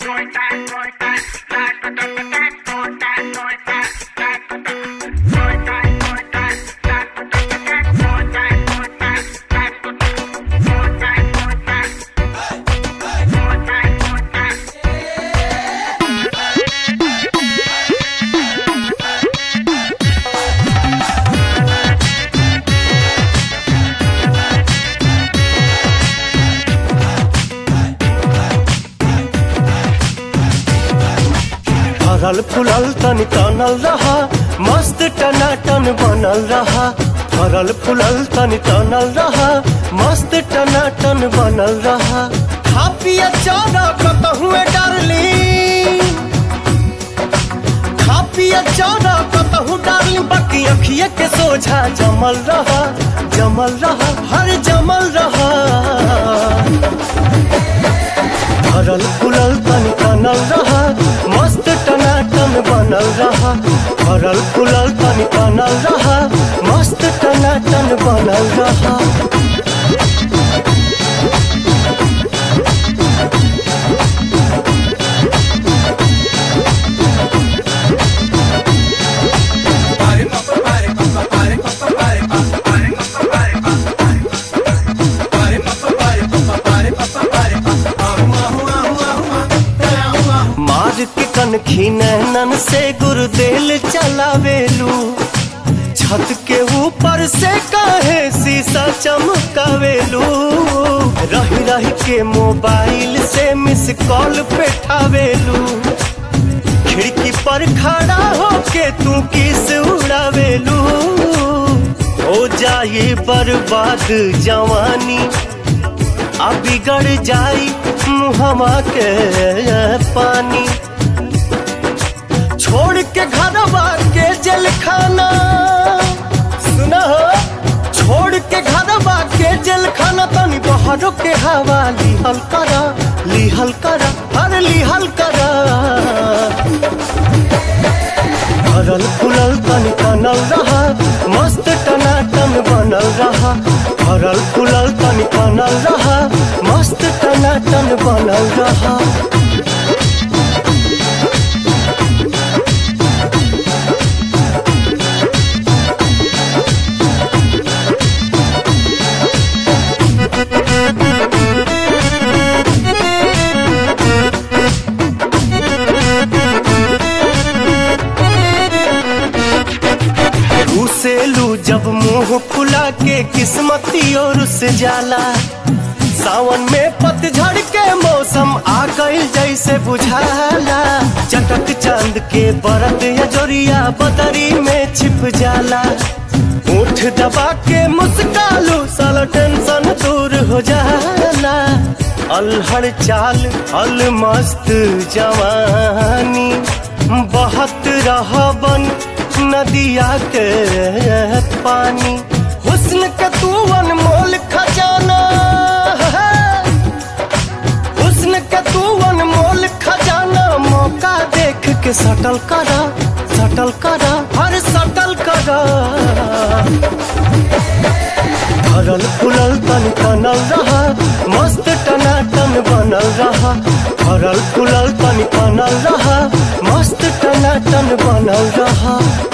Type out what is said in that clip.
फरल फुलल तनी तनल रहा, मस्त टनाटन बनल रहा। फरल फुलल तनी तनल रहा, मस्त टनाटन बनल रहा। खा पिया चारा कतहुए डार्लिंग, खा पिया चारा कतहु डार्लिंग। बाकी अखिए के सोझा जमल रहा, जमल रहा, हर जमल रहा। फरल फुलल तनी तनल रहा, मस्त टनाटन बनल रहा। फरल फुलल तनी तनल रहा, मस्त टनाटन बनल रहा। कनखी नैनन से गुरुदेल चलावेलू, छत के ऊपर से काहे शीशा चमकावेलू। रही रही के मोबाइल से मिस कॉल पेठावेलू, खिड़की पर खड़ा होके तू किस उड़ावेलू। हो जाए बर्बाद जवानी, अब बिगड़ जाई मुहमा के पानी। छोड़ के घरवा के जेल खाना, सुना हो, छोड़ के घरवा के जेल खाना। तनी बहरों के हवा लिहल करा, लिहल करा, हर लिहल करा। फरल फुलल तनी तनल रहा, मस्त टनाटन बनल रहा। फरल फुलल तनी तनल रहा, मस्त टनाटन बनल रहा। घुसेलू जब मुंह फुला के किस्मती और से जाला। सावन में पतझड़ के मौसम आ गइल जैसे बुझाला। चटक चांद के बरत या जोरिया बदरी में छिप जाला। होठ दबा के मुस्कालू साला टेंशन दूर हो जाला। अलहड़ चाल अल मस्त जवानी, बहत रहा बन नदिया के पानी। हुस्न के तू अनमोल खजाना है, हुस्न के तू अनमोल खजाना। मौका देख के सटल करा, सटल करा, हर सटल करा। फरल फुलल तनी तनल रहा, मस्त टनाटन बनल रहा। फरल फुलल तनी तनल रहा, मस्त टनाटन बनल रहा।